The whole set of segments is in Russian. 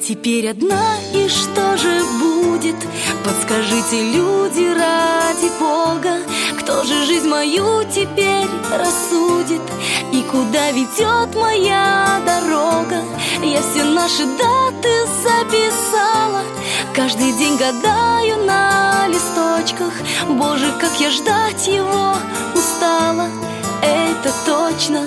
теперь одна, и что же будет? Подскажите, люди, ради Бога, кто же жизнь мою теперь рассудит? И куда ведет моя дорога? Я все наши даты записала, каждый день гадаю на листочках. Боже, как я ждать его устала, это точно.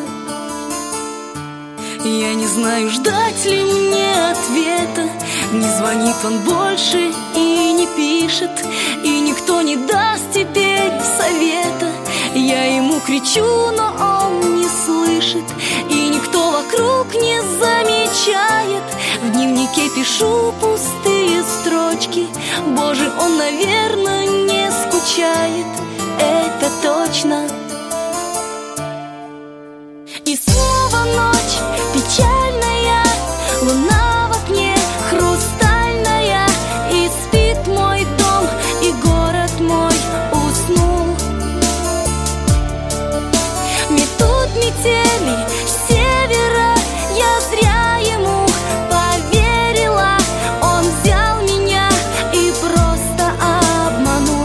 Я не знаю, ждать ли мне ответа. Не звонит он больше и не пишет, и никто не даст теперь совета. Я ему кричу, но он не слышит, и никто вокруг не замечает. В дневнике пишу пустые строчки. Боже, он, наверное, не скучает, это точно. И снова ночь печальная, луна в окне хрустальная, и спит мой дом, и город мой уснул. Метут метели с севера, я зря ему поверила. Он взял меня и просто обманул.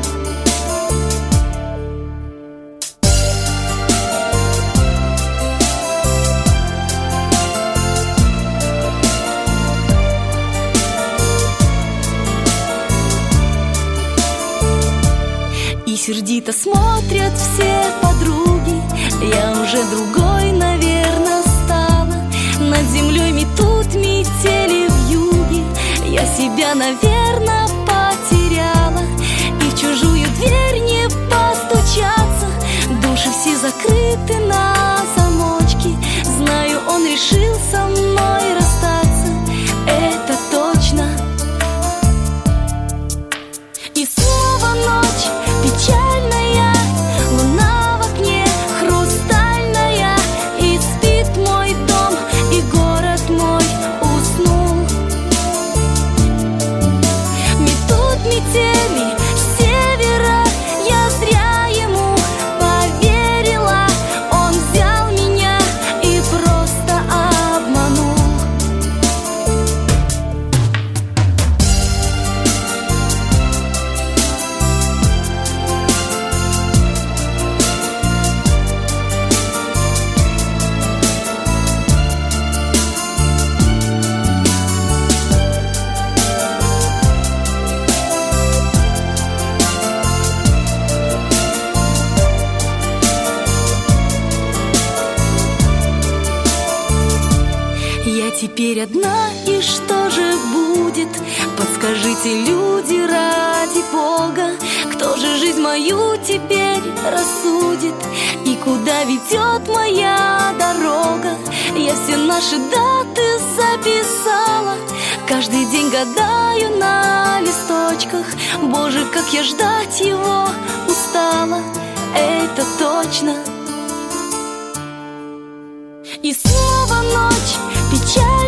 И сердито смотрят все подруги, я уже другой, наверное, стала. Над землей метут метели вьюги, я себя, наверное, потеряла. И в чужую дверь не постучаться, души все закрыты на замочки. Знаю, он решил со мной расстаться, это точно. И снова ночь печальная, луна в окне хрустальная, и спит мой дом, и город мой уснул. Метут метели с севера, я зря ему поверила. Он взял меня и просто обманул. Я теперь одна, и что же будет? Подскажите, люди, ради Бога, кто же жизнь мою теперь рассудит? И куда ведет моя дорога? Я все наши даты записала, каждый день гадаю на листочках. Боже, как я ждать его устала, это точно. И снова ночь печаль.